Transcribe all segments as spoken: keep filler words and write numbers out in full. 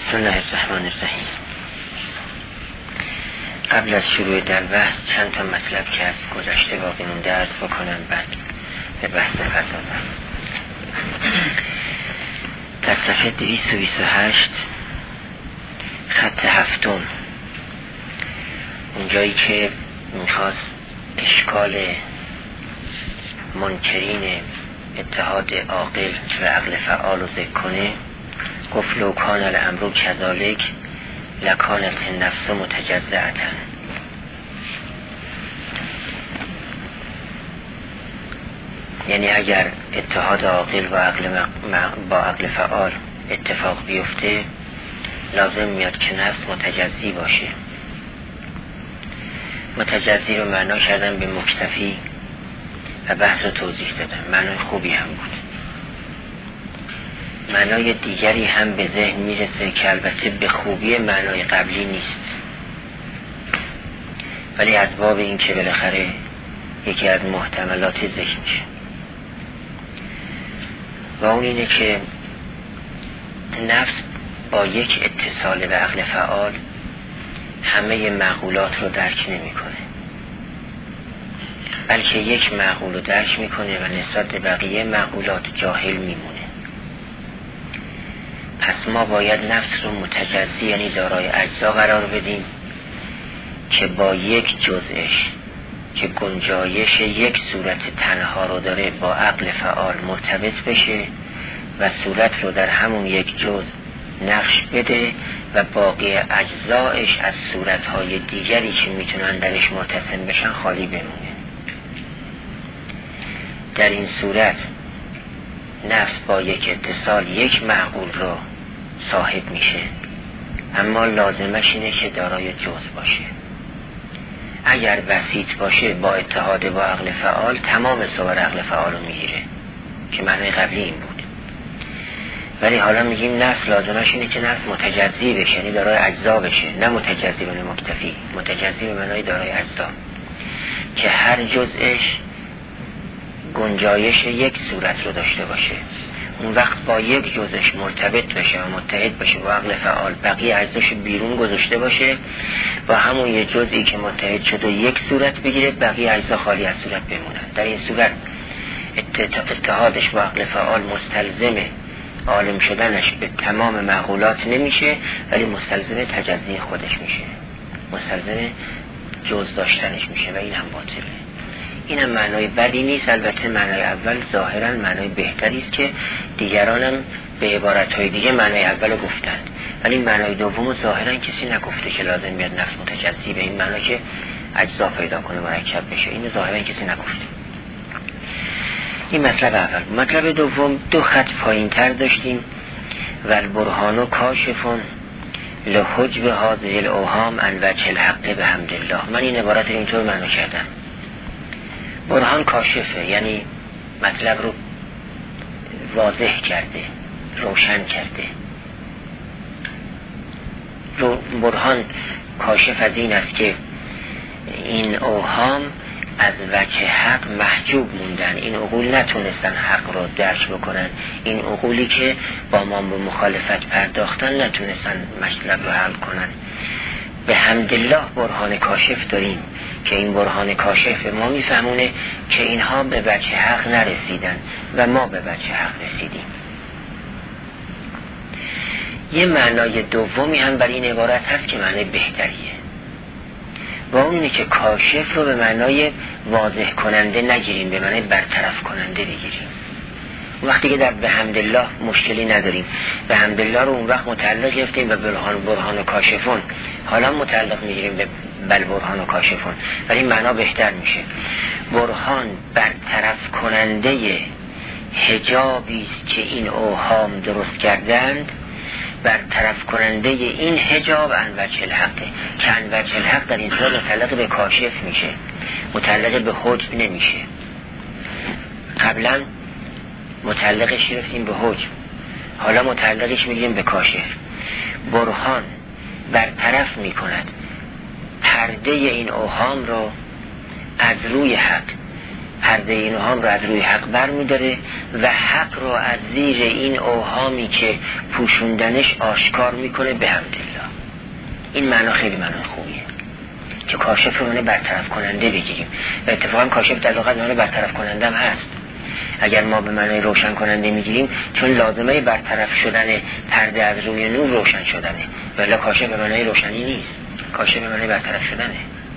بسم الله الرحمن الرحیم. قبل از شروع در بحث چند تا مطلب که از گذشته باقی مونده عرض بکنم، بعد به بحث پردازم. در صفحه دویست و بیست و هشت خط هفتم، اونجایی که میخواست اشکال منکرین اتحاد عاقل و عقل فعال رو ذکر کنه، گفت لو کان الامر کذالک لکانت النفس متجزعة. یعنی اگر اتحاد عاقل و عقل با عقل فعال اتفاق بیفته، لازم میاد که نفس متجزی باشه. متجزی رو معنا کردن به مکتفی و بحث رو توضیح دادن. معنای خوبی هم بود. معنای دیگری هم به ذهن میرسه که البته به خوبی معنای قبلی نیست، ولی از باب این که بالاخره یکی از محتملات ذکر میشه و اون اینه که نفس با یک اتصال به عقل فعال همه معقولات رو درک نمیکنه، بلکه یک معقول رو درک میکنه و نسبت به بقیه معقولات جاهل میمونه. پس ما باید نفس رو متجزی، یعنی دارای اجزا قرار بدیم که با یک جزءش که گنجایش یک صورت تنها رو داره با عقل فعال مرتبط بشه و صورت رو در همون یک جزء نقش بده و باقی اجزایش از صورتهای دیگری که میتونن درش متصل بشن خالی بمونه. در این صورت نفس با یک اتصال یک معقول رو صاحب میشه، اما لازمش اینه که دارای جزء باشه. اگر وسیط باشه با اتحاد با عقل فعال تمام صور عقل فعال رو میگیره که معنی قبلی این بود. ولی حالا میگیم نفس لازمش اینه که نفس متجزی بشه، یعنی دارای اجزا بشه، نه متجزی به مکتفی. متجزی به معنای دارای اجزا که هر جزءش گنجایش یک صورت رو داشته باشه. اون وقت با یک جزءش مرتبط بشه و متحد بشه با عقل فعال، بقیه اجزاش بیرون گذاشته باشه، با همون یک جزئی که متحد شده یک صورت بگیره، بقیه اجزا خالی از صورت بمونن. در این صورت اتحادش با عقل فعال مستلزم عالم شدنش به تمام معقولات نمیشه، ولی مستلزم تجزی خودش میشه، مستلزم جز داشتنش میشه و این هم باطله. این هم معنای بدی نیست. البته معنای اول ظاهرا معنای بهتری است که دیگرانم به عبارتهای دیگه معنای اول گفتند، ولی معنای دوم ظاهرا کسی نگفته که لازم بیاد نفس متجزی به این معنا که اجزا پیدا کنه مرکب بشه. این ظاهرا کسی نگفته. این مطلب اول. مطلب دوم دو خط پایین تر داشتیم و البرهان کاشفون لحجب هذه الاوهام عن وجه الحق بحمدالله. من این عبارت رو اینطور معنا کردم: برهان کاشفه، یعنی مطلب رو واضح کرده، روشن کرده. رو برهان کاشف از این است که این اوهام از وجه حق محجوب موندن، این عقول نتونستن حق رو درک بکنن، این عقولی که با ما به مخالفت پرداختن نتونستن مطلب رو حل کنن. به حمدالله برهان کاشف داریم که این برهان کاشف ما میفهمونه که اینها به وجه حق نرسیدن و ما به وجه حق رسیدیم. یه معنای دومی هم برای این عبارت هست که معنای بهتریه و اون اینه که کاشف رو به معنای واضح کننده نگیریم، به معنای برطرف کننده بگیریم. وقتی که در به حمدالله مشکلی نداریم، به حمدالله رو اون وقت متعلق گرفتیم و برهان برهان و کاشفون، حالا متعلق میگیریم به بل برهان و کاشفون، ولی معنا بهتر میشه. برهان برطرف کننده حجابی است که این اوهام درست کردند، برطرف کننده این حجاب عن وجه الحق، که عن وجه الحق در این صورت متعلق به کاشف میشه، متعلق به حجب نمیشه. قبلا متعلقش گرفتیم به حجب، حالا متعلقش میگیم به کاشف. برهان برطرف میکند پرده این اوهام رو از روی حق، پرده این اوهام رو از روی حق بر می‌داره و حق رو از زیر این اوهامی که پوشوندنش آشکار میکنه به حمدالله. این معنا خیلی معنا خوبیه که کاشف رو برطرف کننده بگیریم و اتفاقا کاشف در لغت معنی برطرف کننده هم هست. اگر ما به معنی روشن کننده میگیریم چون لازمه برطرف شدن پرده از روی نور روشن شدنه، ولی کاشف به معنی روشنی نیست، کاشف به معنی برطرف شدنه.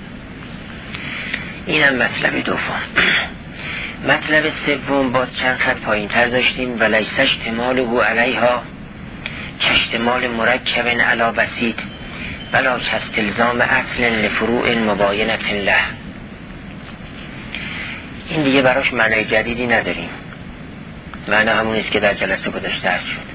اینم مطلب دوم. مطلب سوم باز چند خط پایین تر داشتیم و لیس اشتماله علیها کاشتمال مرکب علی بسیط بلا کاستلزام اصل لفروع مباینة له. این دیگه براش معنی جدیدی نداریم، معنی همونیست که در جلسه گذشته عرض شد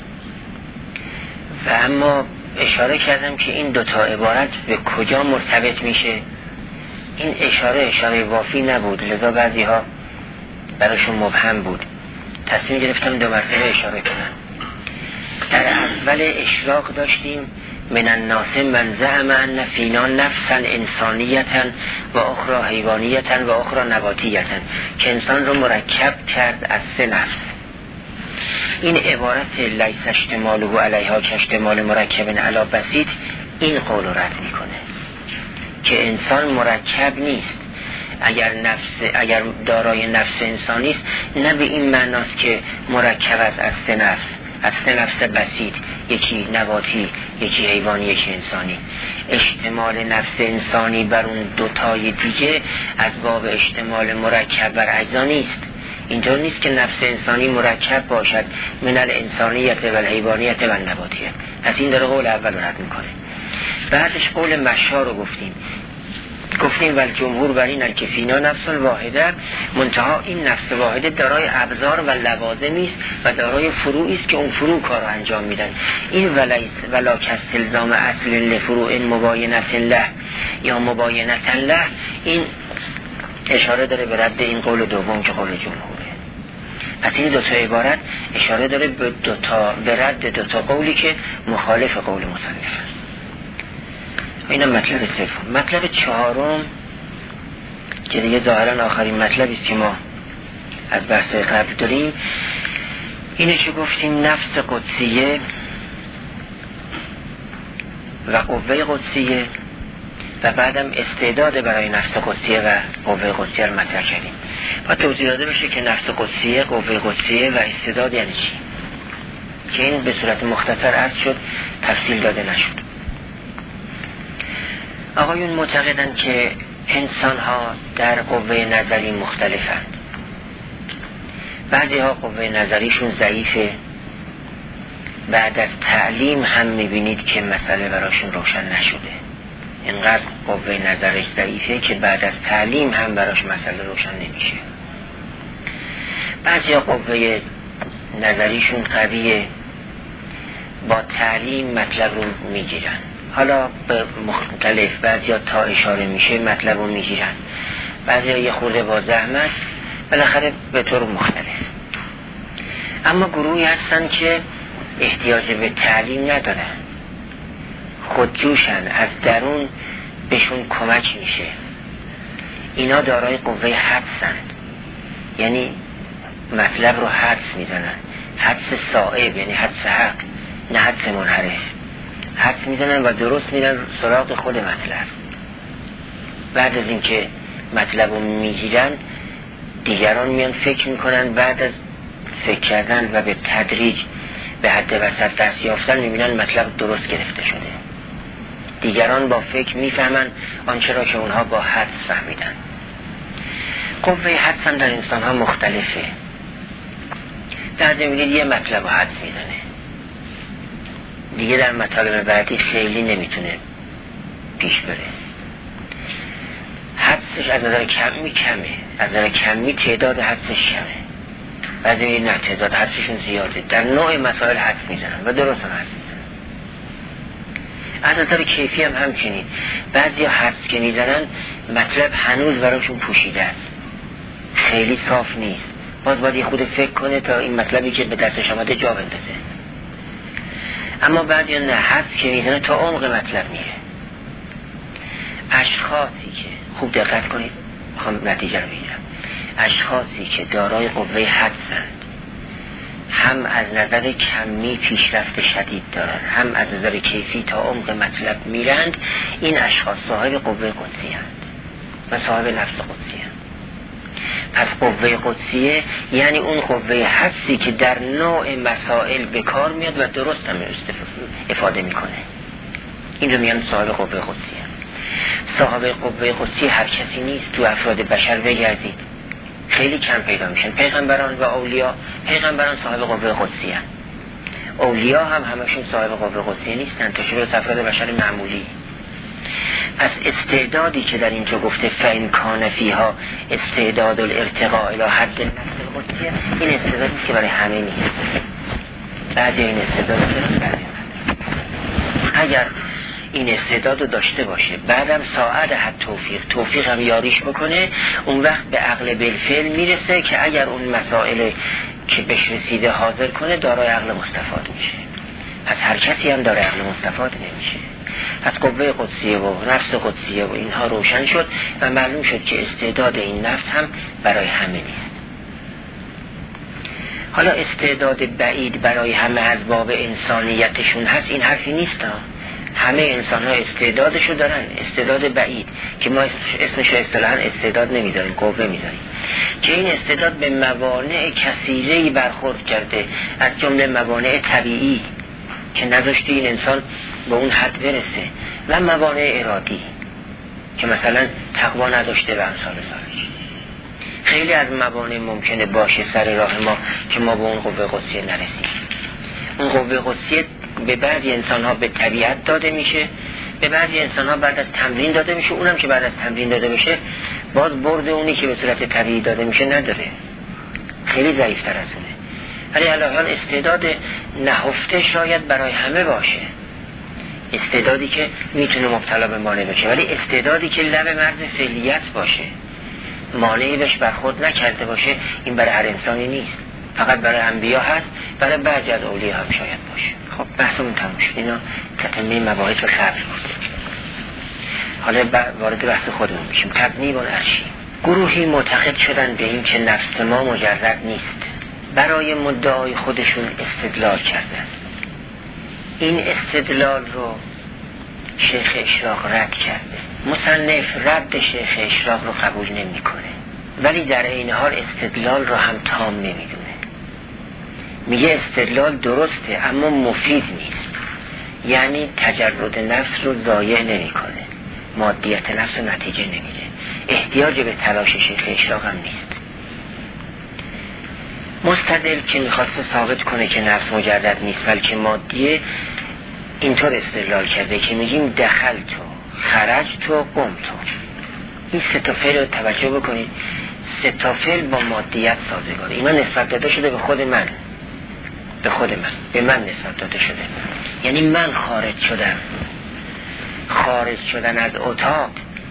و اما اشاره کردم که این دوتا عبارت به کجا مرتبط میشه. این اشاره اشاره وافی نبود، لذا بعضی ها براشون مبهم بود، تصمیم گرفتم دو مرتبه اشاره کنم. در اول اشراق داشتیم من الناس من زعم ان فینا نفسا انسانیتا و اخرى حیوانیتا و اخرى نباتیتا، که انسان رو مرکب کرد از سه نفس. این عبارت لیس اشتماله علیها کاشتمال مرکب علی بسیط این قول رو رد میکنه که انسان مرکب نیست. اگر نفس اگر دارای نفس انسانی است نه به این معناست که مرکب است از سه نفس، از سه نفس بسیط، یکی نباتی یکی حیوانی یکی انسانی. اشتمال نفس انسانی بر اون دوتای دیگه از باب اشتمال مرکب بر اجزا نیست. اینطور نیست که نفس انسانی مرکب باشد من الانسانیت و الحیوانیت و النباتیت. پس این داره قول اول رو رد میکنه. بعدش قول مشا رو گفتیم گفتیم ولی جمهور بر این که فینا نفس واحده، منتها این نفس واحده دارای ابزار و لوازمی است و دارای فروعی است که اون فروع کار رو انجام میدن. این ولیس ولا کاستلزام اصل لفروع مباینة له یا مباینة له، این اشاره داره به رد این قول دوم که قول جمهوره. پس این دو تا عبارت اشاره داره به دو تا به رد دو تا قولی که مخالف قول مصنف است. اینم مطلب سوم. مطلب چهارم که دیگه ظاهرا آخرین مطلبی است که ما از بحث قبل داریم، اینه که گفتیم نفس قدسیه و قوه قدسیه و بعدم استعداد برای نفس قدسیه و قوه قدسیه رو مطرح کردیم. و توضیح داده بشه که نفس قدسیه، قوه قدسیه و استعداد یعنی چی، که این به صورت مختصر عرض شد، تفصیل داده نشد. آقایون معتقدند که انسان ها در قوه نظری مختلفند. بعضی ها قوه نظریشون ضعیفه، بعد از تعلیم هم میبینید که مسئله براشون روشن نشده. اینقدر قوه نظرش ضعیفه که بعد از تعلیم هم براش مسئله روشن نمیشه. بعضی ها قوه نظریشون قویه، با تعلیم مطلب رو میگیرن. حالا به مختلف، بعضی ها تا اشاره میشه مطلب رو میگیرن، بعضی ها یه خورده با زحمت، بالاخره به طور مختلف. اما گروهی هستن که احتیاج به تعلیم ندارن، خودجوشن، از درون بهشون کمک میشه. اینا دارای قوه حدسن، یعنی مطلب رو حدس میزنن، حدس صائب یعنی حدس حق، نه حدس منحرف. حدس میزنن و درست میرن سراغ خود مطلب. بعد از اینکه مطلب رو میگیرن دیگران میان فکر میکنن، بعد از فکر کردن و به تدریج به حد وسط دست یافتن میبینن مطلب درست گرفته شده. دیگران با فکر میفهمن آنچه را که اونها با حدس فهمیدن. قوه حدس هم در انسان ها مختلفه. در میبینید یه مطلب رو حدس میزنه، دیگه در مطالب بعدی خیلی نمیتونه پیش بره. حدسش از نظر کمی کمه، از نظر کمی تعداد حدسش کمه، بعضی نه تعداد حدسشون زیاده. در نوع مسائل حدس میزنن و درست هم حدس میزنن. از نظر کیفی هم همچنین، بعضی حدس که میزنن مطلب هنوز براشون پوشیده است، خیلی صاف نیست، باز باید یه خود فکر کنه تا این مطلبی که به دستش آمده جا بندازه. اما بعضی نه، حدس که میزنه تا عمق مطلب میره. اشخاصی که خوب دقت کنید، میخوام نتیجه رو بگیرم، اشخاصی که دارای قوه حدسند، هم از نظر کمی پیشرفت شدید دارند، هم از نظر کیفی تا عمق مطلب میرند، این اشخاص صاحب قوه قدسی هستند و صاحب نفس قدسی هستند. پس قوه قدسیه یعنی اون قوه حدسی که در نوع مسائل به کار میاد و درست هم استفاده میکنه، این رو میگن صاحب قوه قدسیه. صاحب قوه قدسی هر کسی نیست. تو افراد بشر بگردید خیلی کم پیدا میشن. پیغمبران و اولیاء، پیغمبران صاحب قوه قدسی هستند، اولیاء هم همشون صاحب قوه قدسی نیستن، تا شبه افراد بشر معمولی. پس استعدادی که در اینجا گفته فإن کان فیها استعداد الارتقاء الی حد النفس القدسیه، این استعدادی که برای همه نیست. بعضی این استعداد دارن، بعضی اگر این استعداد رو داشته باشه، بعدم ساعد حد توفیق توفیق هم یاریش بکنه، اون وقت به عقل بالفعل میرسه که اگر اون مسائل که بهش رسیده حاضر کنه، دارای عقل مستفاد میشه. پس هر کسی هم دارای عقل مستفاد نمیشه. پس قوه قدسیه و نفس قدسیه و اینها روشن شد و معلوم شد که استعداد این نفس هم برای همه نیست. حالا استعداد بعید برای همه از باب انسانیتشون هست، این حرفی نیست ها. همه انسان ها استعدادشو دارن، استعداد بعید که ما اسمش اصطلاحاً استعداد نمیذاریم، قوه میذاریم، که این استعداد به موانع کثیره‌ای برخورد کرده، از جمله موانع طبیعی که نذاشته این انسان به اون حد برسه، و موانع ارادی که مثلا تقوا نداشته و امثال ذالک. خیلی از موانع ممکنه باشه سر راه ما که ما به اون قوه قدسیه نرسیم. اون قوه قدسیه به بعضی انسان ها به طبیعت داده میشه، به بعضی انسان ها بعد از تمرین داده میشه، اونم که بعد از تمرین داده بشه باز برد اونی که به صورت طبیعی داده میشه نداره، خیلی ضعیفتر از اونه. ولی الان استعداد نهفته شاید برای همه باشه، استعدادی که میتونه مبتلا به مانع بشه، ولی استعدادی که لب مرز فعلیت باشه، مانعی بهش برخورد نکرده باشه، این برای هر انسانی نیست، فقط برای انبیا هست، برای بعضی از اولیاء هم شاید باشه. خب بحثمون تموم شد، اینا تتمه مباحث رو خرج بود. حالا وارد بحث خودمون میشیم. تبنیب العرشی. گروهی معتقد شدن به این که نفس ما مجرد نیست، برای مدعای خودشون استدلال کردن. این استدلال رو شیخ اشراق رد کرده. مصنف رد شیخ اشراق رو قبول نمی کنه، ولی در این حال استدلال رو هم تام نمیدونه. میگه استدلال درسته اما مفید نیست، یعنی تجرد نفس رو ضایع نمی کنه، مادیت نفس رو نتیجه نمیده، احتیاج به تلاش شیخ اشراق هم نیست. مستدل که میخواسته ثابت کنه که نفس مجرد نیست بلکه مادیه، اینطور استدلال کرده که میگیم دخل تو، خرج تو، قم تو. این سه تا فعل رو توجه بکنید، سه تا فعل با مادیت سازگاره. اینا نسبت داده شده به خود من، به خود من، به من نسبت داده شده، یعنی من خارج شدم. خارج شدن از اتاق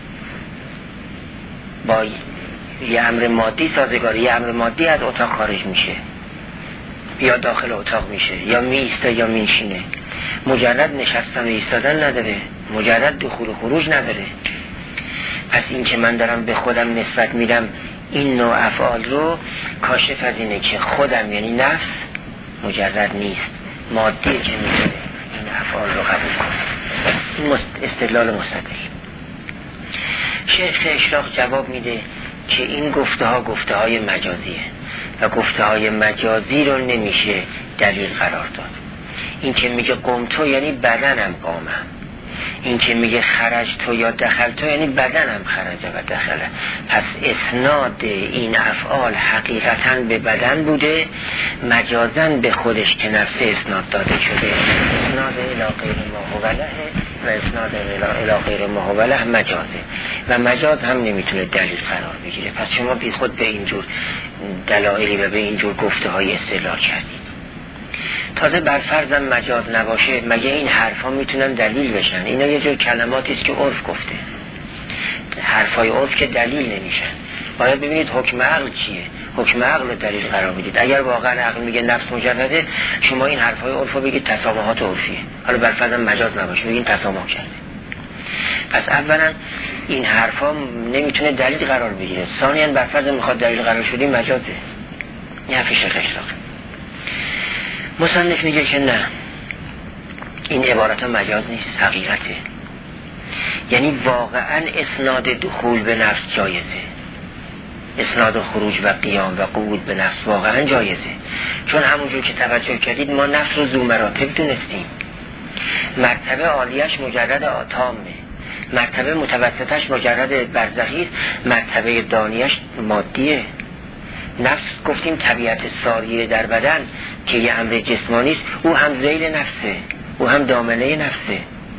با یه امر مادی سازگاره، یه امر مادی از اتاق خارج میشه یا داخل اتاق میشه، یا میسته یا میشینه. مجرد نشستن و ایستادن نداره، مجرد دخول و خروج نداره. پس این که من دارم به خودم نسبت میدم این نوع افعال رو، کاشف از اینه که خودم یعنی نفس مجرد نیست، مادیه که میتونه این افعال رو قبول کنه. این استدلال مستدل. شیخ اشراق جواب میده که این گفته ها گفته های مجازیه و گفته های مجازی رو نمیشه دلیل قرار داد. این که میگه قم تو یعنی بدنم قامم، این که میگه خرج تو یا دخل تو یعنی بدنم خرجه و دخله. پس اسناد این افعال حقیقتاً به بدن بوده، مجازاً به خودش که نفس اسناد داده شده. اسناد الی غیر ما هو له و اسناد الی غیر ما هو له مجازه و مجاز هم نمیتونه دلیل قرار بگیره. پس شما بی خود به اینجور دلایلی و به اینجور گفته های استدلال کردید. تازه بر فرضم مجاز نباشه، مگه این حرفا میتونن دلیل بشن؟ اینا یه جور کلماتی است که عرف گفته، حرفای عرف که دلیل نمیشن. باید ببینید حکم عقل چیه، حکم عقل رو دلیل قرار میدید. اگر واقعا عقل میگه نفس مجرده، شما این حرفای عرف رو بگید تسامحات عرفیه. حالا بر فرضم مجاز نباشه، بگید تسامح کرده. پس اولا این حرفا نمیتونه دلیل قرار بگیره، ثانیاً بر فرض میخواد دلیل قرار شدی مجازه. این حرف شیخ اشراق. مصنف میگه که نه، این عبارت ها مجاز نیست، حقیقته. یعنی واقعا اسناد دخول به نفس جایزه، اسناد خروج و قیام و قعود به نفس واقعا جایزه، چون همونجور که توجه کردید ما نفس رو ذو مراتب دونستیم. مرتبه عالیش مجرد آتامه، مرتبه متوسطش مجرد برزخی، مرتبه دانیش مادیه. نفس گفتیم طبیعت ساریه در بدن که یه امر جسمانی است، او هم ذیل نفسه، او هم دامنه نفسه.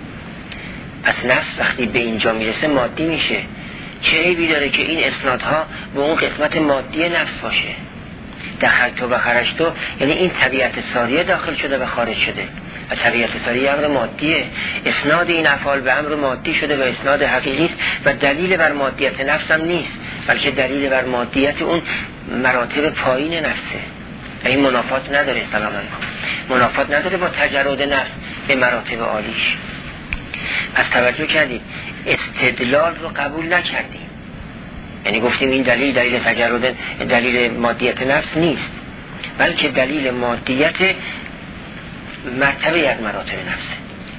پس نفس وقتی به اینجا میرسه مادی میشه. چه عیبی داره که این اسنادها به اون قسمت مادی نفس باشه؟ دخلتو و خرجتو یعنی این طبیعت ساریه داخل شده و خارج شده، و طبیعت ساریه امر مادیه. اسناد این افعال به امر مادی شده و اسناد حقیقی است و دلیل بر مادیت نفس هم نیست، بلکه دلیل بر مادیت اون مراتب پایین نفسه. این منافات نداره، سلام علیکم، منافات نداره با تجرد نفس به مراتب عالیش. پس توجه کردید استدلال رو قبول نکردیم، یعنی گفتیم این دلیل دلیل تجرد دلیل مادیت نفس نیست، بلکه دلیل مادیت مرتبه از مراتب نفسه.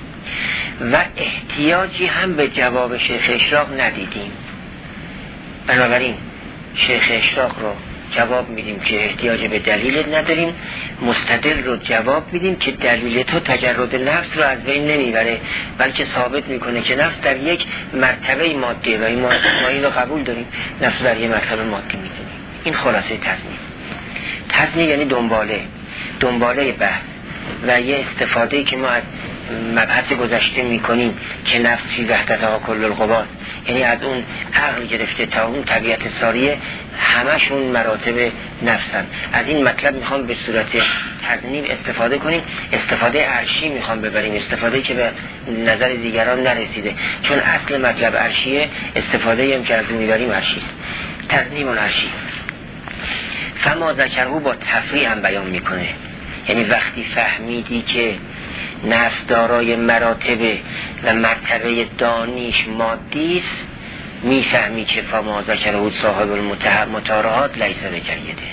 و احتیاجی هم به جواب شیخ اشراق ندیدیم، بنابراین شیخ اشراق رو جواب میدیم که احتیاج به دلیل نداریم، مستدل رو جواب میدیم که دلیل تو تجرد نفس رو از بین نمیبره، بلکه ثابت میکنه که نفس در یک مرتبه مادیه و این ما این رو قبول داریم، نفس در یک مرتبه مادی میدونیم. این خلاصه تضمین. تضمین یعنی دنباله دنباله بحث و یه استفاده که ما از مبحث گذشته میکنیم که نفس فی وحدتها کل القوات، یعنی از اون عقل گرفته تا اون طبیعت ساریه همشون مراتب نفسن. از این مطلب میخوام به صورت تضمین استفاده کنیم، استفاده عرشی میخوام ببریم، استفاده که به نظر دیگران نرسیده، چون اصل مطلب عرشیه، استفاده هم که از اون میبریم عرشی. تضمین عرشی فما ذکرهو با تفریع هم بیان میکنه، یعنی وقتی فهمیدی که نفس دارای مراتب و مرتبه دانیش مادی است، میفهمی که فما ذکره صاحب المطارحات لیس بجیده.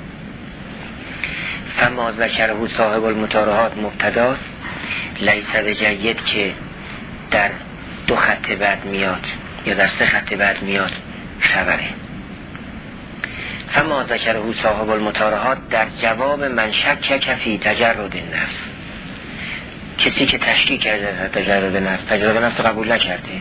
فما ذکره صاحب المطارحات مبتداست، لیس بجید که در دو خط بعد میاد یا در سه خط بعد میاد خبره. فما ذکره صاحب المطارحات در جواب من شک فی تجرد نفس، کسی که تشکیک کرده تجرد نفس، تجرد نفس قبول نکرده،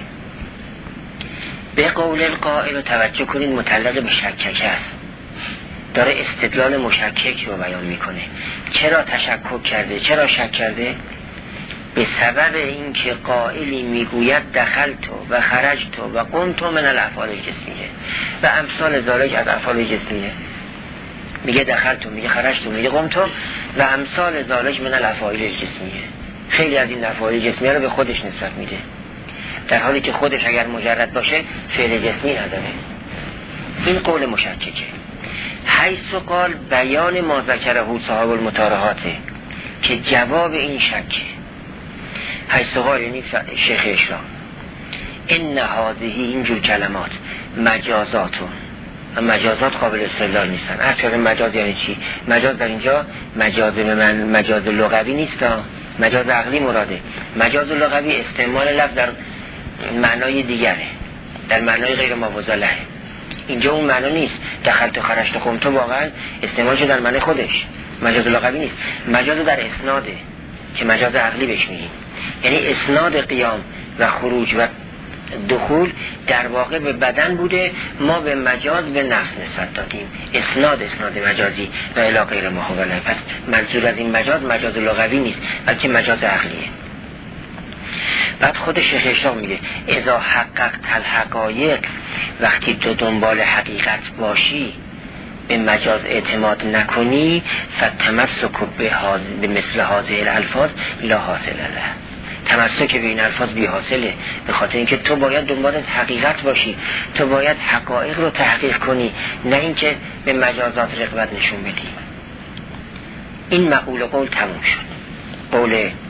به قول القائل رو توجه کنید متعلق به شکک است، داره استدلال مشکک رو بیان میکنه. چرا تشکک کرده؟ چرا شک کرده؟ به سبب اینکه قائلی میگوید دخلتو و خرجتو و قمتو من الافعال الجسمیه و امثال ذالک از افعال جسمیه، میگه دخلتو، میگه خرجتو، میگه قمتو و امثال ذالک من الافعال الجسمیه. خیلی از این افعال جسمیه رو به خودش نسبت میده، در حالی که خودش اگر مجرد باشه فعل جسمی نداره. این قول مشککه. حیث قال بیان ما ذکره صاحب المطارحاته که جواب این شک. حیث قال یعنی شیخ اشراق ان هذه اینجور کلمات مجازاتون، مجازات قابل استدلال نیستن. اصلا مجاز یعنی چی؟ مجاز در اینجا مجاز به من مجاز لغوی نیست، مجاز عقلی مراده. مجاز لغوی استعمال لفظ در معنای دیگره، در معنای غیر ماوزاله. اینجا اون معنا نیست. دخلت و خرجت و قمت واقعا استعمال شده در معنی خودش، مجاز لغوی نیست. مجاز در اسناده که مجاز عقلی بهش میگیم، یعنی اسناد قیام و خروج و دخول در واقع به بدن بوده، ما به مجاز به نفس نسبت دادیم. اسناد اسناد مجازی و الی غیر ماوزاله. پس منظور از این مجاز مجاز لغوی نیست، بلکه مجاز عقلیه. بعد خود شیخ اشراق میگه اذا حققت الحقایق، وقتی تو دنبال حقیقت باشی به مجاز اعتماد نکنی، فتمسک به مثل هذه الالفاظ لا حاصل له. تمسک به این الفاظ بی حاصله، به خاطر اینکه تو باید دنبال حقیقت باشی، تو باید حقایق رو تحقیق کنی، نه اینکه به مجازات رغبت نشون بدی. این مقول قول تموم شد. قول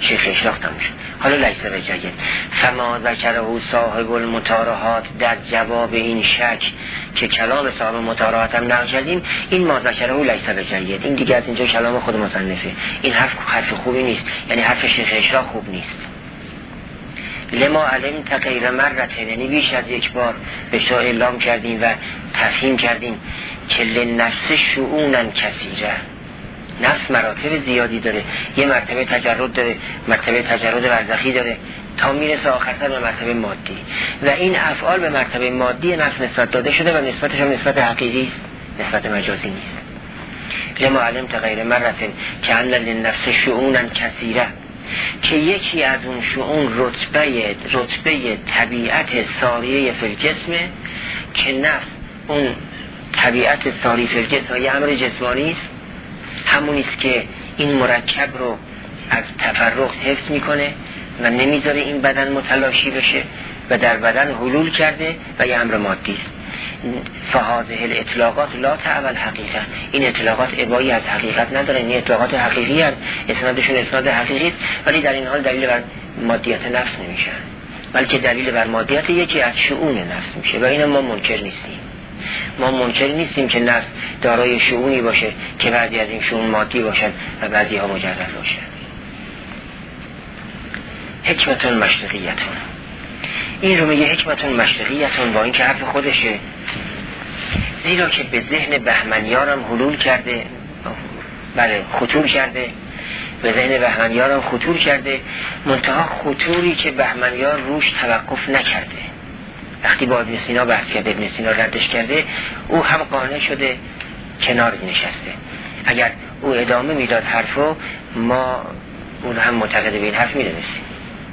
شیخ اشراق تموم شد. حالا لیس بجید فما ذکره صاحب المطارحات در جواب این شک که کلام صاحب مطارحات هم نقل کردیم، این ما ذکره لیس بجید، این دیگه از اینجا کلام خود مصنفه، این حرف حرف خوبی نیست، یعنی حرف شیخ اشراق خوب نیست. لما علم تغیر مرتين، یعنی بیش از یک بار به شما اعلام کردیم و تفهیم کردیم که لنفس شؤونا کثیره، نفس مراتب زیادی داره، یه مرتبه تجرد داره، مرتبه تجرد برزخی داره تا میرسه آخرتر به مرتبه مادی و این افعال به مرتبه مادی نفس نسبت داده شده و نسبتش هم نسبت حقیقی است، نسبت مجازی نیست. لما علم تغیر مرتين که ان لنفس شؤونا کثیره، که یکی از اون شؤون رتبه رتبه طبیعت ساریه فی الجسم، که نفس اون طبیعت ساری فی الجسم یه امر جسمانی است، همون است که این مرکب رو از تفرق حفظ میکنه و نمیذاره این بدن متلاشی بشه و در بدن حلول کرده و یه امر مادی است. فهذه الاطلاقات لا تعول حقیقه، این اطلاقات ابایی از حقیقت نداره، این اطلاقات حقیقی هست، اسنادشون اسناد حقیقی است، ولی در این حال دلیل بر مادیت نفس نمیشن، بلکه دلیل بر مادیت یکی از شؤون نفس میشه و این ما منکر نیستیم. ما منکر نیستیم که نفس دارای شؤونی باشه که بعضی از این شؤون مادی باشن و بعضی ها مجرد باشن. حکمتون مشرقیتون، این رو میگه حکمتون مشرقیتون با این که حرف خودشه، زیرا که به ذهن بهمنیارم حلول کرده، بله خطور کرده، به ذهن بهمنیارم خطور کرده، منتها خطوری که بهمنیار روش توقف نکرده. وقتی با ابن سینا بحث کرده، ابن سینا ردش کرده، او هم قانع شده کنار نشسته. اگر او ادامه میداد حرفو، ما اون هم معتقد به این حرف میدونستیم.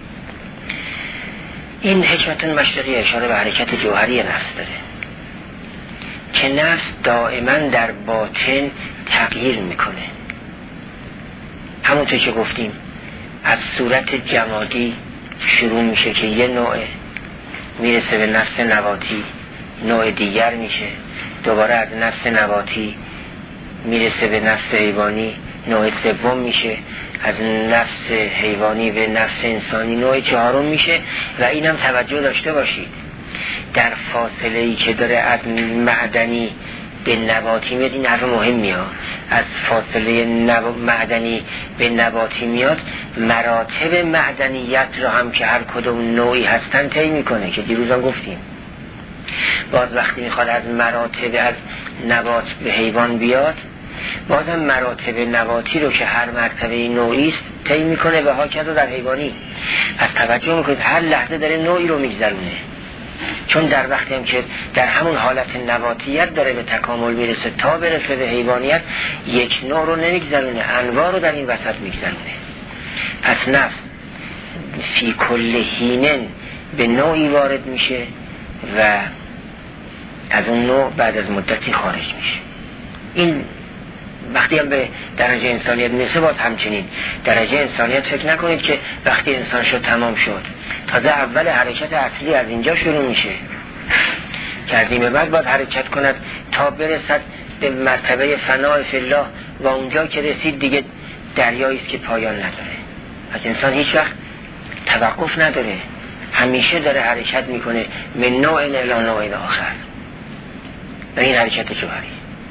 این حکمت مشرقی اشاره به حرکت جوهری نفس داره که نفس دائما در باطن تغییر میکنه، همونطور که گفتیم از صورت جمادی شروع میشه که یه نوع میرسه به نفس نباتی، نوع دیگر میشه، دوباره از نفس نباتی میرسه به نفس حیوانی، نوع سوم میشه، از نفس حیوانی به نفس انسانی نوع چهارم میشه. و اینم توجه داشته باشید در فاصله ای که داره از معدنی به نباتی میاد، این حرف مهمی ها، از فاصله نب... معدنی به نباتی میاد، مراتب معدنیت رو هم که هر کدوم نوعی هستن طی میکنه که دیروز هم گفتیم. باز وقتی میخواد از مراتب از نبات به حیوان بیاد، بازم مراتب نباتی رو که هر مرتبه نوعی است طی میکنه و هاکذا در حیوانی. پس توجه میکنید هر لحظه داره نوعی رو میگذرونه، چون در وقتی هم که در همون حالت نباتیت داره به تکامل میرسه تا برسه به حیوانیت، یک نوع رو نمیگذرونه، انواع رو در این وسط میگذرونه. پس نفس فی کل حینن به نوعی وارد میشه و از اون نوع بعد از مدتی خارج میشه. این وقتی هم به درجه انسانیت میرسه باز همچنین. درجه انسانیت فکر نکنید که وقتی انسان شد تمام شد، تازه اول حرکت اصلی از اینجا شروع میشه که از این به بعد باید حرکت کند تا برسد به مرتبه فنای فی الله و اونجا که رسید دیگه دریایی است که پایان نداره. از انسان هیچ وقت توقف نداره، همیشه داره حرکت میکنه من نوع الی نوع آخر و این حرکت جوهری.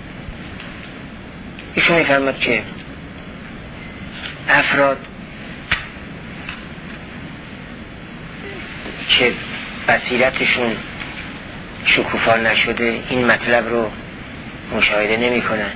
ایشون میفرماد که افراد که بصیرتشون شکوفا نشده این مطلب رو مشاهده نمی کنن،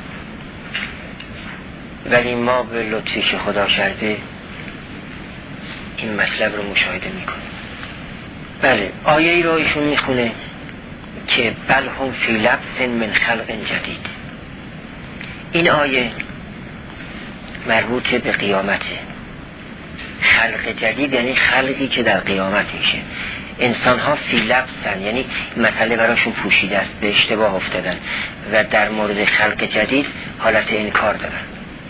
ولی ما به لطفی که خدا کرده این مطلب رو مشاهده می کنیم. بله، آیه ای رو ایشون میخونه که بل هم فی لبس من خلق جدید. این آیه مربوط به قیامته. خلق جدید یعنی خلقی که در قیامت میشه. انسان ها فی لبسن، یعنی مسئله براشون پوشیده است، به اشتباه افتادن و در مورد خلق جدید حالت انکار دارن،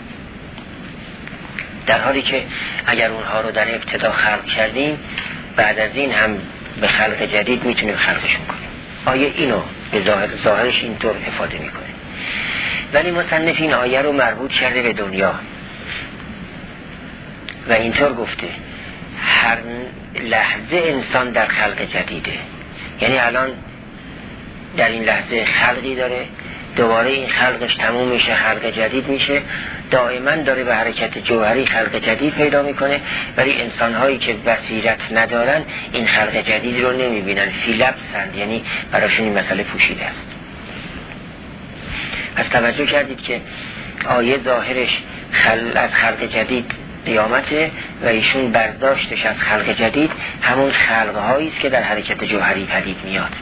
در حالی که اگر اونها رو در ابتدا خلق کردیم بعد از این هم به خلق جدید میتونیم خلقشون کنیم. آیه اینو به ظاهر ظاهرش اینطور افاده میکنه، ولی مصنف این آیه رو مربوط کرده به دنیا و اینطور گفته هر لحظه انسان در خلق جدیده. یعنی الان در این لحظه خلقی داره، دوباره این خلقش تموم میشه، خلق جدید میشه، دائما داره به حرکت جوهری خلق جدید پیدا میکنه. ولی انسان هایی که بصیرت ندارن این خلق جدید رو نمیبینن، فی لبسند، یعنی براشون این مسئله پوشیده است. از توجه کردید که آیه ظاهرش خل... از خلق جدید قیامته و ایشون برداشتش از خلق جدید همون خلقهایی است که در حرکت جوهری پدید میاد.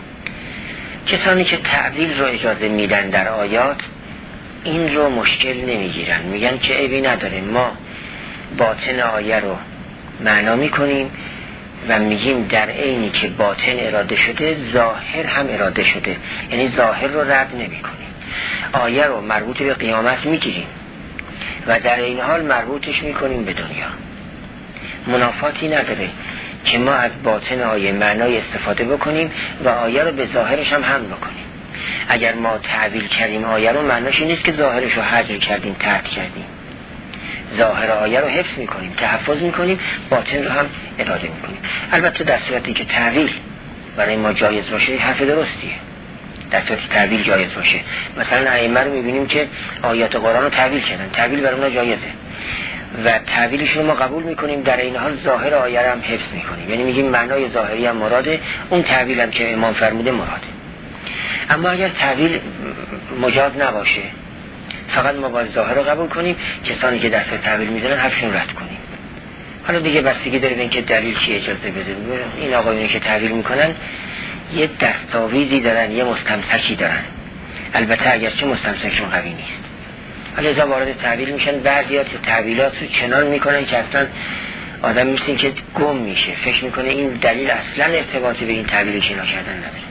کسانی که تعویل رو اجازه میدن در آیات این رو مشکل نمیگیرن، میگن که عیبی نداره، ما باطن آیه رو معنا میکنیم و میگیم در عینی که باطن اراده شده ظاهر هم اراده شده، یعنی ظاهر رو رد نمیکنیم، آیه رو مربوط به قیامت میگیریم و در این حال مربوطش میکنیم به دنیا. منافاتی نداره که ما از باطن آیه معنای استفاده بکنیم و آیه رو به ظاهرش هم حمل بکنیم. اگر ما تعویل کردیم آیه رو، معناش این نیست که ظاهرش رو حذف کردیم، ترک کردیم. ظاهر آیه رو حفظ میکنیم، تحفظ میکنیم، باطن رو هم اراده میکنیم. البته در صورتی که تعویل برای ما جایز باشه حرف درستیه، در صورتی تعویل جایز باشه. مثلا ائمه رو میبینیم که آیات قرآن رو تعویل کردن، تعویل برای اونها جایزه و تعویلش رو ما قبول میکنیم، در این حال ظاهر آیه رو هم حفظ میکنیم، یعنی میگیم معنای ظاهری هم مراده، اون تعویل هم که امام فرموده مراده. اما اگر تعویل مجاز نباشه، فقط ما باید ظاهر رو قبول کنیم، کسانی که دست به تعویل میزنن حرفشون رد کنیم. حالا دیگه بستگی داره به اینکه دلیل چی اجازه بده. این آقایونی که تعویل میکنن یه دستاویزی دارن، یه مستمسکی دارن، البته اگرچه مستمسکشون قوی نیست. لذا وارد تعویل میشن. بعضیات تعویلات رو چنان میکنن که اصلا آدم میسین که گم میشه، فکر میکنه این دلیل اصلا ارتباطی به این تعویل شنا کردن نداره.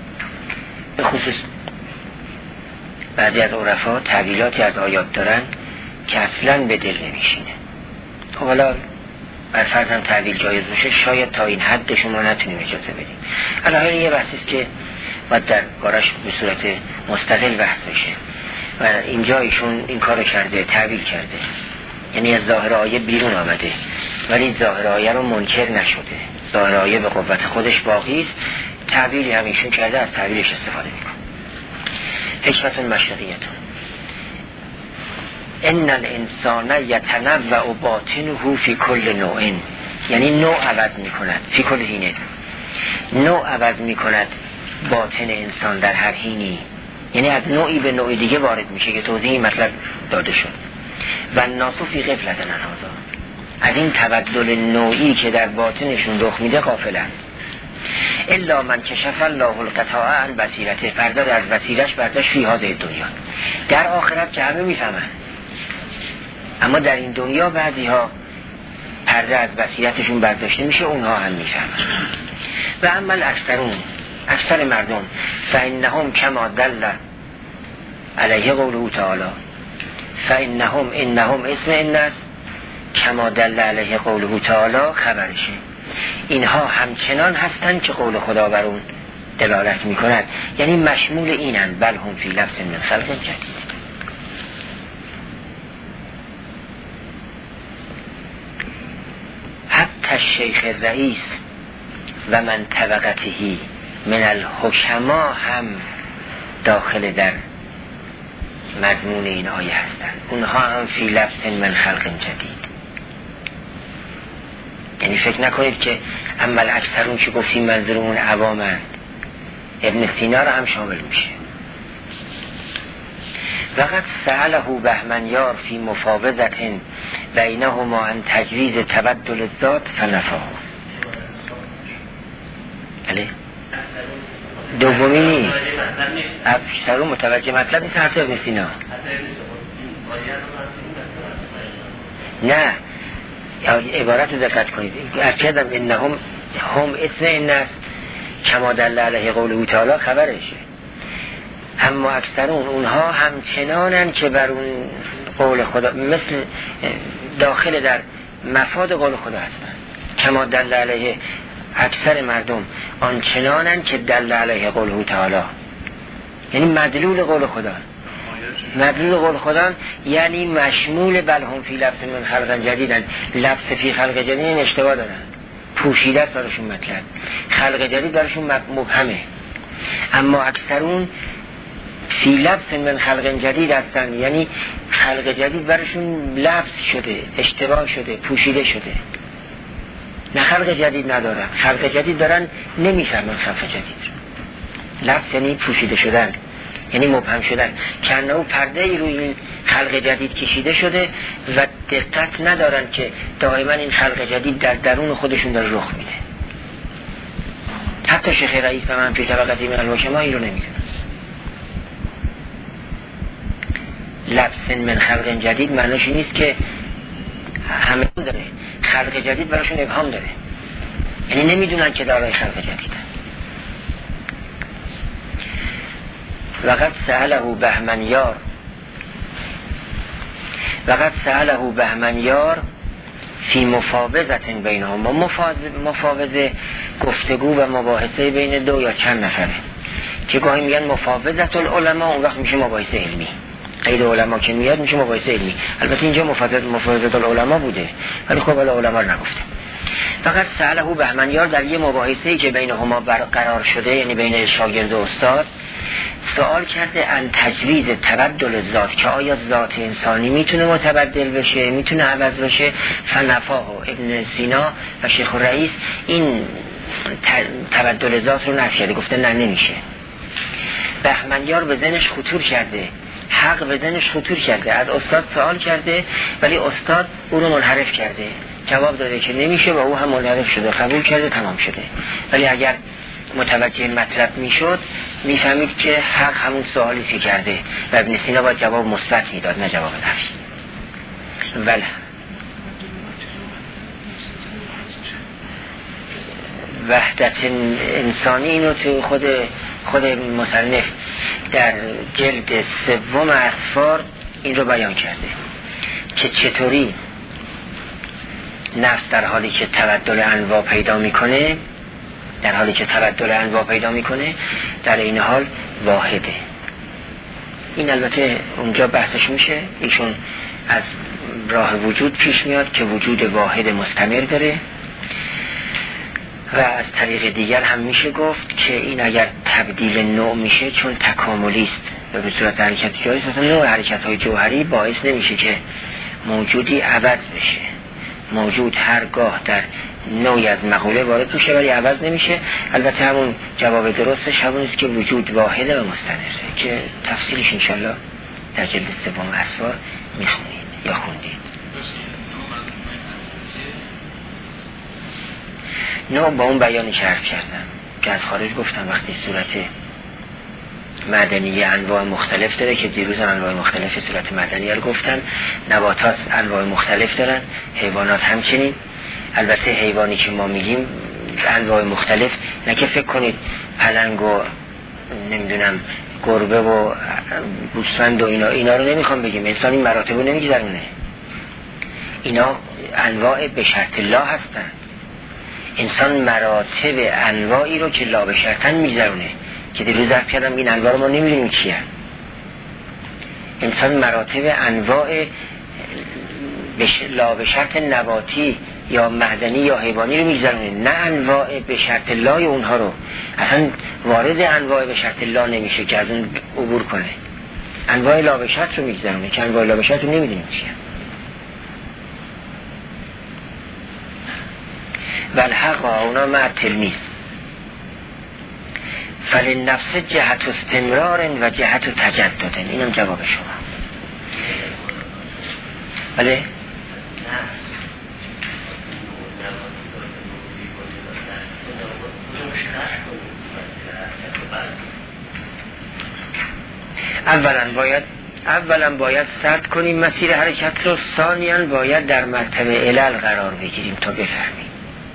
به خصوص بعضی از عرفا تعویلاتی از آیات دارن که اصلا به دل نمیشینه. خب حالا بر فرض هم تعویل جایز باشه، شاید تا این حد شما نتونیم اجازه بدیم. الان یه بحثیست که باید در بارش به صورت مستقل بحث بشه و اینجا ایشون این کارو کرده، تعویل کرده، یعنی از ظاهر آیه بیرون آمده ولی ظاهر آیه رو منکر نشده، ظاهر آیه به قوت خودش باقی است، تعویلی هم ایشون کرده، از تعویلش استفاده میکنه. حکمت مشرقیتون ان الانسان یتنوع باطنه فی کل نوع، یعنی نوع عوض میکند، فی کل حین، نوع عوض میکند باطن انسان در هر حینی، یعنی از نوعی به نوع دیگه وارد میشه که توضیح مطلب داده شد. و الناس فی غفلة عن هذا، از این تبدل نوعی که در باطنشون رخ میده غافلند. الا من کشف الله القطاع عن بصیرته، پرده از بصیرش برداشت فی هذه دنیا. در آخرت که همه میفهمن، اما در این دنیا بعضی ها پرده از بصیرتشون برداشته میشه، اونها هم میفهمن. و اما اکثرون، اکثر مردم، فانهم کما دل علیه قوله تعالی، فانهم انهم اسم الناس کما دل علیه قوله تعالی خبرشه، اینها همچنان هستند که قول خدا بر اون دلالت میکند، یعنی مشمول اینند. بل هم فی لبس من خلق جدید. حتی الشیخ رئیس و من طبقته من الحکما هم داخل در مضمون این آیه هستند، اونها هم فی لبس من خلق جدید. یعنی فکر نکنید که اما اکثرون که گفتیم منظورمون عوامن، ابن سینا رو هم شامل میشه. وقت سأله بهمنیار فی مفاوضت بینهما عن تجویز تبدل الذات فنفاه. بله دومی نیست، اکثرون متوجه مطلب نیست، حتی ابن سینا نه. عبارت رو دقت کنید، از چه دم انهم هم اسم الناس کما دل علیه قوله تعالی خبرشه، اما اکثرون اونها همچنانن که بر اون قول خدا، مثل داخل در مفاد قول خدا هستن. کما دل علیه، اکثر مردم آنچنانن که دل علیه قوله تعالی، یعنی مدلول قول خدا. مدلول قول خدا یعنی مشمول بل هم فی لبس من خلق جدیدن. لبس فی خلق جدید این اشتباه دارن، پوشیده است براشون مطلب، خلق جدید براشون مبهمه. اما اکثرون فی لبس من خلق جدید هستن، یعنی خلق جدید براشون لبس شده، اشتباه شده، پوشیده شده. نه خلق جدید ندارن، خلق جدید دارن نمیفهمن خلق جدید. لبس یعنی پوشیده شدن، یعنی مبهم شدن، کنه او پرده ای روی این خلق جدید کشیده شده و دقت ندارن که دائما این خلق جدید در درون خودشون داره رخ میده. حتی شیخ رئیس هم, هم توی طبقه من الحکما این رو نمیدونن. لبس من خلق جدید معناش نیست که همه داره، خلق جدید براشون ابهام داره، یعنی نمیدونن که دارای خلق جدیدن. وقد سأله بهمنیار وقد سأله بهمنیار فی مفاوضت بینهم، مفاوضه گفتگو و مباحثه بین دو یا چند نفره که گاهی میگن مفاوضت العلماء، اون وقت میشه مباحثه علمی. قید علما که میاد میشه مباحثه علمی. البته اینجا مفاوضت العلماء بوده ولی خب العلماء رو نگفته. فقط سأله بهمنیار در یه مباحثه‌ای که بینهما برقرار شده، یعنی بین شاگرد و استاد، سوال کرده ان تجویز تبدل ذات، که آیا ذات انسانی میتونه متبدل بشه، میتونه عوض بشه. فنفاه ابن سینا و شیخ رئیس این تبدل ذات رو نفی کرده، گفته نه نمیشه. بهمنیار به ذهنش خطور کرده، حق به ذهنش خطور کرده، از استاد سوال کرده ولی استاد او رو منحرف کرده، جواب داده که نمیشه و او هم منحرف شده، قبول کرده، تمام شده. ولی اگر متوجه مطلب میشد میفهمید که حق همون سوالی که کرده و ابن سینا باید جواب مثبت میداد نه جواب نفی. ولی وحدت انسانی اینو تو خود خود مصنف در جلد سوم اخفار این رو بیان کرده که چطوری نفس در حالی که تبدل انواع پیدا میکنه در حالی که تبدل انواع پیدا میکنه در این حال واحده. این البته اونجا بحثش میشه، ایشون از راه وجود پیش میاد که وجود واحد مستمر داره و از طریق دیگر هم میشه گفت که این اگر تبدیل نوع میشه چون تکاملی است و به صورت حرکت جایی است، مثلا نوع حرکت های جوهری باعث نمیشه که موجودی عوض بشه. موجود هرگاه در نوعی از مقوله وارد میشه ولی عوض نمیشه. البته همون جواب درستش همون است که وجود واحده و مستمره که تفصیلش انشالله در جلد سوم اسفار میخونید یا خوندید. نوع با اون بیانی که عرض کردم که از خارج گفتم وقتی صورت معدنی انواع مختلف داره که دیروز انواع مختلف صورت معدنی رو گفتم. نباتات انواع مختلف دارن، حیوانات همچنین. البته حیوانی که ما میگیم انواع مختلف، نه که فکر کنید پلنگ و نمیدونم گربه و گوسفند و اینا اینا رو نمیخوام بگیم، انسان این مراتب رو نمیگذرونه. اینا انواع به شرط لا هستن. انسان مراتب انواعی رو که لا به شرطن میگذرونه که دیروز عرض کردم این انواع رو ما نمیدونیم چیه. انسان مراتب انواع لا به شرط نباتی یا معدنی یا حیوانی رو میگذرونه، نه انواع به شرط لای اونها رو. اصلا وارد انواع به شرط لا نمیشه که از اون عبور کنه. انواع لا به شرط رو میگذرونه که انواع لا به شرط رو نمیدونیم چیه. والحق اونا مع تلمیذ فلنفس جهت استمرار و جهت تجدد. اینم جواب شما. بله اولا باید اولا باید سرد کنیم مسیر حرکت رو، ثانیاً باید در مرتبه علل قرار بگیریم تا بفهمیم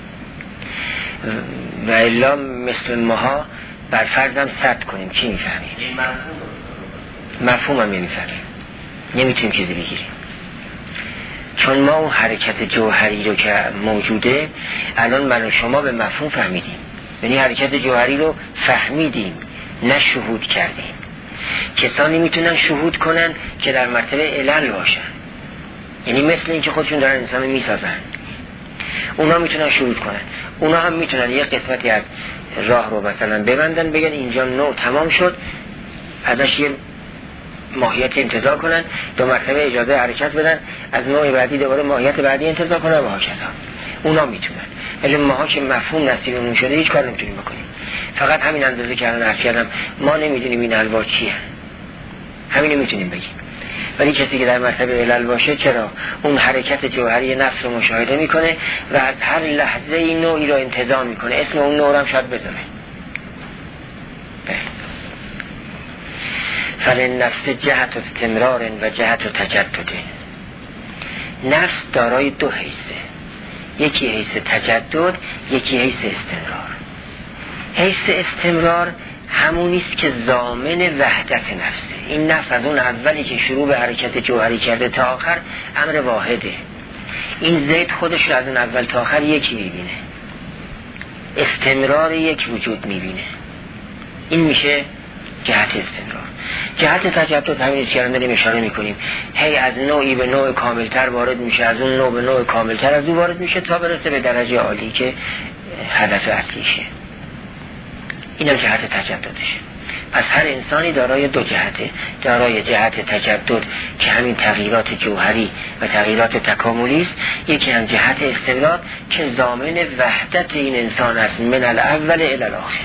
و الا مثل ماها بر فرضم سرد کنیم چی میفهمیم؟ مفهوم هم نمیفهمیم، نمیتونیم چیزی بگیریم. چون ما اون حرکت جوهری رو که موجوده الان من و شما به مفهوم فهمیدیم، یعنی حرکت جوهری رو فهمیدیم نه شهود کردیم. کسانی میتونن شهود کنن که در مرتبه علل باشن، یعنی مثل اینکه خودشون دارن انسان میسازن، اونا میتونن شهود کنن. اونا هم میتونن یه قسمتی از راه رو مثلا ببندن، بگن اینجا نوع تمام شد، ازش یه ماهیت انتظار کنن، دو مرتبه اجازه حرکت بدن، از نوع بعدی دوباره ماهیت بعدی انتظار کنن و هاکذا. اونا میتونن، ولی ماها که مفهوم نصیبمون شده هیچ کار نمیتونیم بکنیم. فقط همین اندازه که الان عرض کردم، ما نمیدونیم این الوا چیه، همین میتونیم بگیم. ولی کسی که در مرتبه علل باشه، چرا؟ اون حرکت جوهری نفس رو مشاهده میکنه و از هر لحظه این نوعی رو انتظار میکنه، اسم اون نوع هم شاید بذاره. فلنفس جهت استمرار و جهت تجدد. نفس دارای دو حیثه، یکی حیث تجدد، یکی حیث استمرار. حیث استمرار همونیست که ضامن وحدت نفسه. این نفس از اون اولی که شروع به حرکت جوهری کرده تا آخر امر واحده. این ذات خودش رو از اون اول تا آخر یکی میبینه، استمرار یک وجود میبینه. این میشه جهت استمرار. جهت تجدد همین که الان داریم اشاره میکنیم، هی از نوعی به نوع کاملتر وارد میشه، از اون نوع به نوع کاملتر از اون وارد میشه تا برسه به درجه عالی که هدف اصلیشه. اینا جهت تجددشه. پس هر انسانی دارای دو جهته، دارای جهت تجدد که همین تغییرات جوهری و تغییرات تکاملی است، یکی هم جهت استمرار که ضامن وحدت این انسان است من الاول الی الاخر.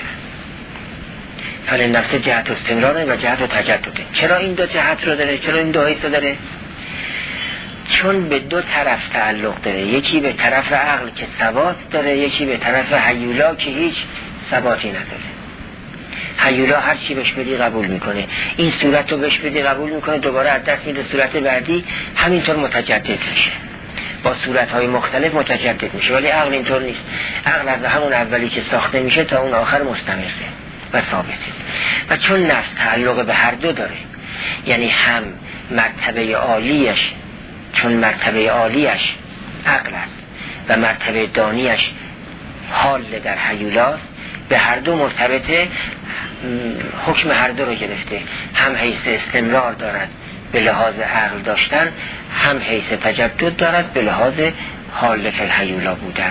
فلنفس جهت استمرار و جهت تجدده. چرا این دو جهت رو داره؟ چرا این دو حیث رو داره؟ چون به دو طرف تعلق داره، یکی به طرف عقل که ثبات داره، یکی به طرف هیولا که هیچ ثباتی نداره. هیولا هر چی بهش بدی قبول میکنه، این صورت رو بهش بدی قبول میکنه، دوباره از دست میده صورت بعدی، همینطور متجدد میشه، با صورتهای مختلف متجدد میشه. ولی عقل اینطور نیست. عقل از همون اولی که ساخته میشه تا اون آخر مستمره و ثابته. و چون نفس تعلق به هر دو داره، یعنی هم مرتبه عالیش، چون مرتبه عالیش عقل است و مرتبه دانیش حال در هیولاست، به هر دو مرتبطه، حکم هر دو رو گرفته، هم حیث استمرار دارد به لحاظ عقل داشتن، هم حیث تجدد دارد به لحاظ حال فی الهیولا بودن.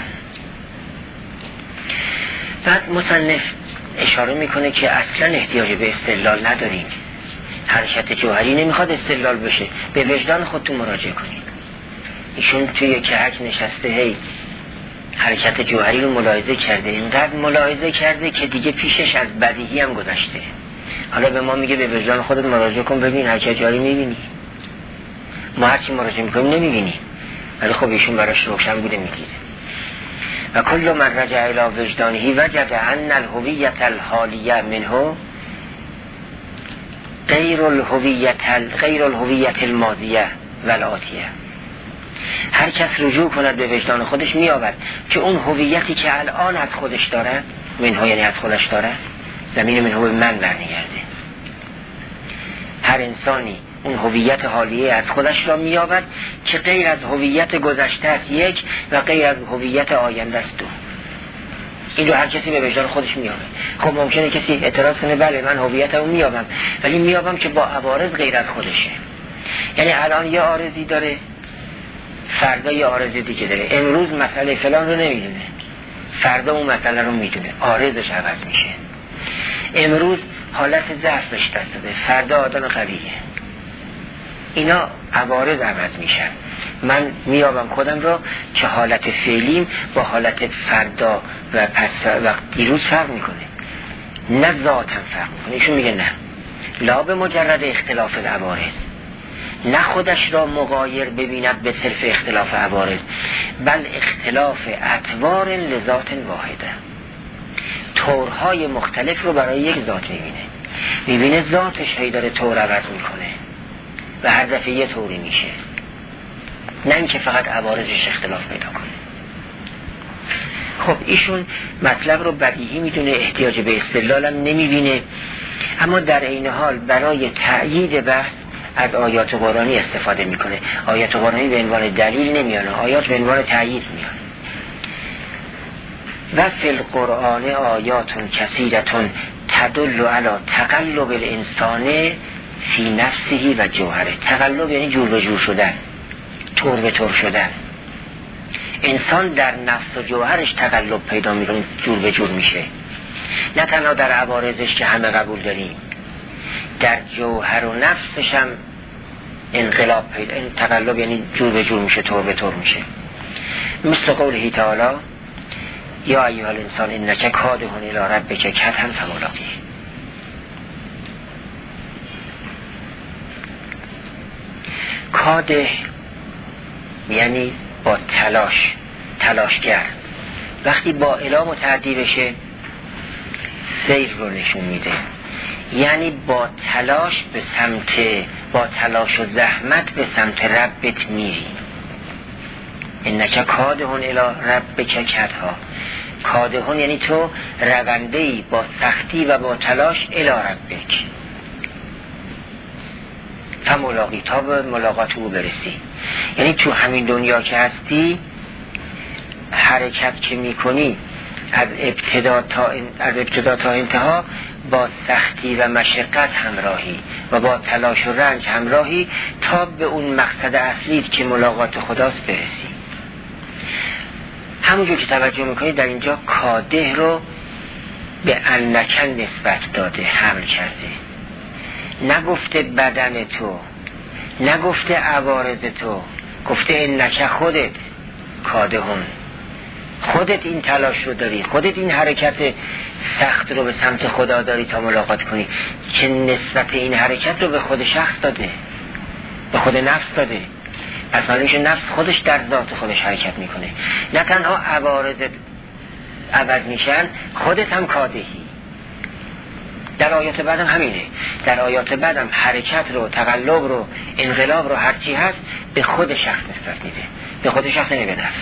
بعد مصنف اشاره میکنه که اصلا احتیاج به استدلال نداریم. حرکت جوهری نمیخواد استدلال بشه، به وجدان خودتون مراجعه کنید. ایشون توی کهک نشسته، هی حرکت جوهری رو ملاحظه کرده، اینقدر ملاحظه کرده که دیگه پیشش از بدیهی هم گذشته. حالا به ما میگه به وجدان خودت مراجعه کن ببین حرکت جوهری میبینی. ما هرچی مراجعه میکنیم نمیبینی، ولی خب ایشون براش روشن بوده میگیره. و کل من رجع الی وجدانهی وجد ان الهویت الحالیه منه غیر الهویت غیر الهویت الماضیه و الآتیه. هر کس رجوع کند به وجدان خودش می‌یابد که اون هویتی که الان از خودش داره، منه یعنی از خودش داره، زمین منه به من برمیگرده. هر انسانی اون هویت حالیه از خودش را می‌یابد که غیر از هویت گذشته است یک و غیر از هویت آینده است دو. این رو هر کسی به وجدان خودش می‌یابه. خب ممکنه کسی اعتراض کنه بله من هویتمو می‌یابم، ولی می‌یابم که با عوارض غیر از خودشه. یعنی الان یه عارضی داره، فردا یه عارض دیگه داره. امروز مسئله فلان رو نمیدونه، فردا اون مسئله رو میدونه، عارضش عوض میشه. امروز حالت ضعف بهش دست داده، فردا آدم قویه. اینا عوارض عوض میشن. من میابم خودم رو که حالت فعلیم با حالت فردا و پس وقت دیروز فرق میکنه، نه ذاتم فرق میکنه. ایشون میگه نه، لا به مجرد اختلاف العوارض، نه خودش را مغایر ببیند به صرف اختلاف عوارض، بل اختلاف اطوار لذات واحده. طورهای مختلف رو برای یک ذات میبینه، میبینه ذاتش هی داره طور عوض میکنه و هر دفعه یه طوری میشه، نه اینکه فقط عوارضش اختلاف پیدا کنه. خب ایشون مطلب رو بدیهی میدونه، احتیاج به استدلال هم نمیبینه، اما در این حال برای تأیید بحث از آیات قرآنی استفاده میکنه. آیات قرآنی به عنوان دلیل نمیانه، آیات به عنوان تأیید میان. و فی القرآن آیاتون کثیرتون تدل علی تقلب الانسان فی نفسه و جوهره. تقلب یعنی جور به جور شدن، طور به طور شدن. انسان در نفس و جوهرش تقلب پیدا میکنه، جور به جور میشه، نه تنها در عوارضش که همه قبول داریم، در جوهر و نفسش هم انقلاب پیدا، این تقلب یعنی جور به جور میشه، طور به طور میشه. مثل قوله تعالی یا ایها الانسان انک کادح الی ربک کدحا فملاقیه. کادح یعنی با تلاش، تلاشگر. وقتی با اله متعدی بشه سیر رو نشون میده، یعنی با تلاش به سمت، با تلاش و زحمت به سمت ربت میری. انک کادح الی ربک کدحا. کادح یعنی تو رونده‌ای با سختی و با تلاش الی ربک، تا ملاقی، تا به ملاقات او برسی. یعنی تو همین دنیا که هستی حرکت که میکنی از ابتدا تا از ابتدا تا انتها با سختی و مشقت همراهی و با تلاش و رنج همراهی تا به اون مقصد اصلی که ملاقات خداست برسی. همونجور که توجه میکنی در اینجا کادح رو به انکن نسبت داده، حمل کرده، نگفته بدن تو، نگفته عوارض تو، گفته انک خودت کادحون، خودت این تلاش رو داری، خودت این حرکت سخت رو به سمت خدا داری تا ملاقات کنی، که نسبت این حرکت رو به خود شخص داده، به خود نفس داده. پس معلومش نفس خودش در ذات خودش حرکت میکنه، نه تنها عوارضت عوض میشن، خودت هم کادحی. در آیات بعدم همینه، در آیات بعدم حرکت رو، تقلب رو، انقلاب رو، هرچی هست به خود شخص نسبت میده، به خود شخص نه به نفس.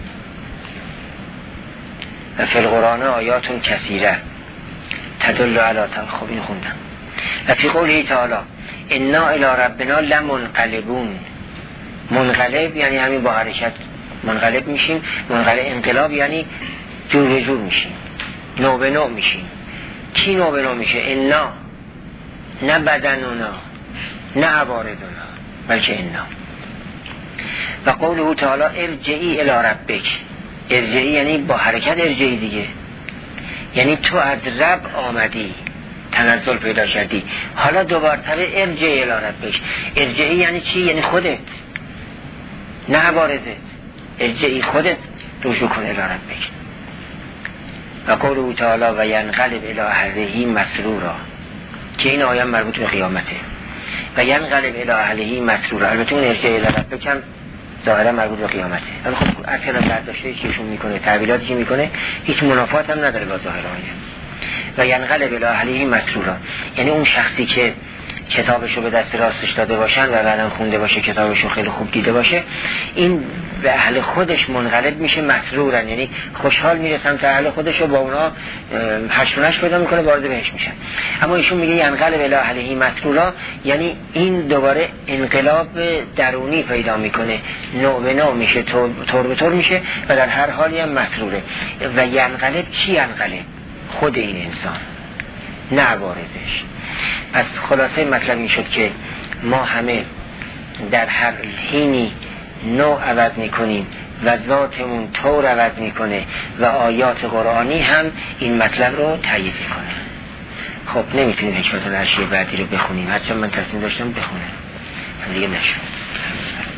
و فی القرآن آیاتون کثیره تدل علی تقلب. خب این خوندم. و فی قوله تعالی انا الی ربنا لمنقلبون. منقلب یعنی همین با حرکت منقلب میشیم، منقلب انقلاب یعنی جور به جور میشیم، نوع به نوع میشیم. کی نوع به نوع میشه؟ انا، نه بدنونا، نه عوارضونا، بلکه انا. و قوله تعالی ارجعی الی ربک. ارجعی یعنی با حرکت ارجعی دیگه، یعنی تو از رب آمدی، تنزل پیدا کردی، حالا دوبارتره ارجعی الی ربک. ارجعی یعنی چی؟ یعنی خودت، نه عوارضت. ارجعی خودت رجوع کن الی ربک. و قوله تعالی و ینقلب الی اهله مسرورا، که این آیه مربوط به قیامته. و ینقلب الی اهله مسرورا، البته اون ارجعی الی ربک هم ظاهرا مربوط به قیامته، ولی خب اصلا برداشته که ایشون میکنه، تعبیراتی که میکنه هیچ منافات هم نداره با ظاهر آیه. و ینقلب الی اهله مسرورا یعنی اون شخصی که کتابشو به دست راستش داده باشن و بعدم خونده باشه، کتابشو خیلی خوب دیده باشه، این به اهل خودش منقلب میشه مسرورن، یعنی خوشحال میره سمت اهل خودش و با اونا هشتونش پیدا میکنه، وارد بهش میشن. اما ایشون میگه ینقلب الی اهله مسرورا یعنی این دوباره انقلاب درونی پیدا میکنه، نوع به نوع میشه، طور به طور میشه و در هر حالی هم مسروره. و ینقلب چی ینقلب؟ خود این انسان، نه عوارضش. پس خلاصه مطلب این شد که ما همه در هر حینی نوع عوض میکنیم و ذاتمون طور عوض میکنه و آیات قرآنی هم این مطلب رو تایید میکنه. خب نمیتونیم حکمت العرشی بعدی رو بخونیم، هرچند من تصمیم داشتم بخونم دیگه نشد.